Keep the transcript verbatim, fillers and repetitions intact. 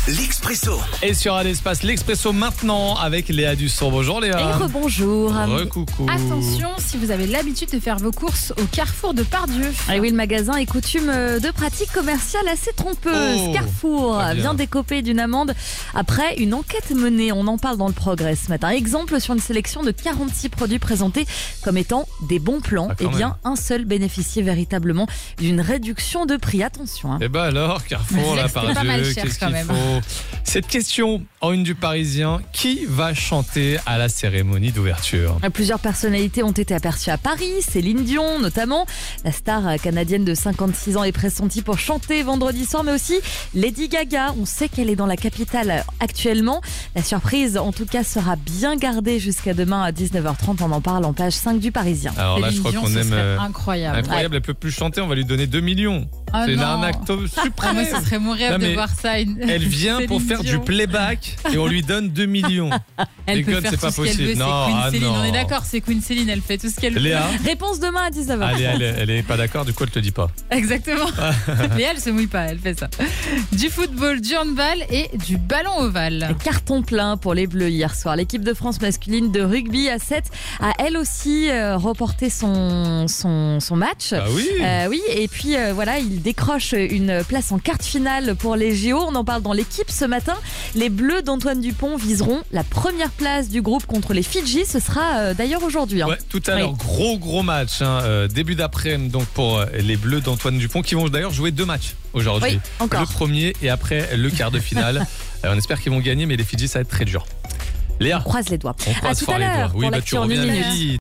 l'Expresso. Et sur un espace l'Expresso maintenant avec Léa Dusson. Bonjour Léa. Et rebonjour. Recoucou. Attention si vous avez l'habitude de faire vos courses au Carrefour de Pardieu. Et oui, le magasin est coutume de pratiques commerciales assez trompeuses. Oh, Carrefour bien. vient d'écoper d'une amende après une enquête menée. On en parle dans le Progrès ce matin. Exemple sur une sélection de quarante-six produits présentés comme étant des bons plans. Ah, Eh quand bien, même. un seul bénéficiait véritablement d'une réduction de prix. Attention. Hein. Et bah alors, Carrefour, Mais là, c'est pas Pardieu, mal cher, qu'est-ce quand qu'il même. faut? Cette question en une du Parisien, qui va chanter à la cérémonie d'ouverture? Plusieurs personnalités ont été aperçues à Paris, Céline Dion notamment. La star canadienne de cinquante-six ans est pressentie pour chanter vendredi soir, mais aussi Lady Gaga. On sait qu'elle est dans la capitale actuellement. La surprise, en tout cas, sera bien gardée jusqu'à demain à dix-neuf heures trente. On en parle en page cinq du Parisien. Alors là, je Céline crois Dion, qu'on ce aime. serait euh, incroyable. Incroyable, elle peut plus chanter, on va lui donner deux millions. Ah C'est une non. arnaque Ah, suprême. moi, ce serait mon rêve Non, mais de voir ça. Une... Elle vient pour Céline faire Dion. du playback et on lui donne deux millions. Elle peut Déconne, faire c'est tout pas ce qu'elle possible. veut. C'est Non, Queen ah Céline. non. On est d'accord, c'est Queen Céline. Elle fait tout ce qu'elle veut. Léa, Réponse demain à dix-neuf heures. allez, elle, est- elle est pas d'accord, du coup elle te dit pas. Exactement. Léa, elle se mouille pas. Elle fait ça. Du football, du handball et du ballon ovale. Carton plein pour les Bleus hier soir. L'équipe de France masculine de rugby à sept a elle aussi euh, reporté son, son, son match. Ah oui. Euh, oui, et puis euh, voilà, il décroche une place en quart de finale pour les J O. On en parle dans l'équipe ce matin. Les Bleus d'Antoine Dupont viseront la première place du groupe contre les Fidji. Ce sera euh, d'ailleurs aujourd'hui. hein. Ouais, tout à l'heure, Oui. gros gros match, hein, euh, début d'après-midi donc pour euh, les Bleus d'Antoine Dupont qui vont d'ailleurs jouer deux matchs aujourd'hui. Oui, encore. Le premier et après le quart de finale. Euh, on espère qu'ils vont gagner, mais les Fidji ça va être très dur. Léa, On croise les doigts. on À croise tout fort à les doigts. l'heure Oui, pour bah l'actu tu en une reviens minute. vite.